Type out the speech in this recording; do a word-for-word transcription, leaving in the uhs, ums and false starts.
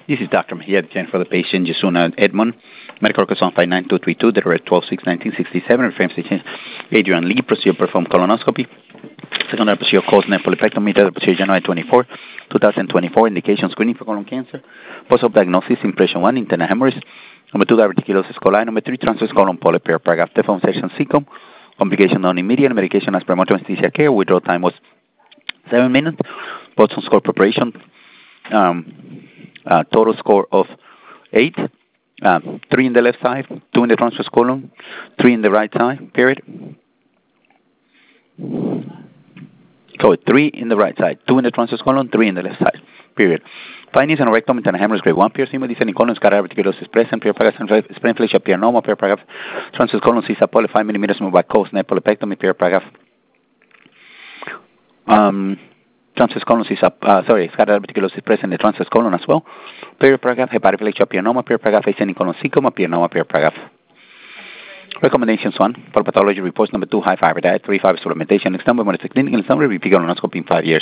This is Doctor Mejia, the for the patient, Yasuna Edmond. Medical record on five nine two three two, the rate twelve six nineteen sixty-seven, reference station Adrian Lee, procedure performed colonoscopy. Secondary procedure caused nephrolepectomy, third procedure January twenty-fourth, twenty twenty-four, indication screening for colon cancer. Post-op diagnosis, impression one, internal hemorrhoids. Number two, diverticulosis coli. Number three, transverse colon polyp, paragraph deform section cecum. Complication non-immediate, medication as premotor anesthesia care. Withdrawal time was seven minutes. Boston score preparation. Um, Uh, total score of eight, uh, three in the left side, two in the transverse colon, three in the right side, period. So three in the right side, two in the transverse colon, three in the left side, period. Findings on rectum and hemorrhage grade one, piercing with descending colon, scar diverticulosis present, period, paragraph, spleen flesh, piernoma, period, paragraph, transverse colon, cisa poly, five millimeters moved by coast, nepolepectomy, period, paragraph. Um, Transverse colon is up, uh, sorry, scar diverticulosis present in the transverse colon as well. Period paragraph, hepatic flexion piernoma, period paragraph, ascending colon cecoma, piernoma, period paragraph. Recommendations one, for pathology reports number two, high fiber diet, three, five supplementation, next number, one is clinical summary, repeat colonoscopy in five years.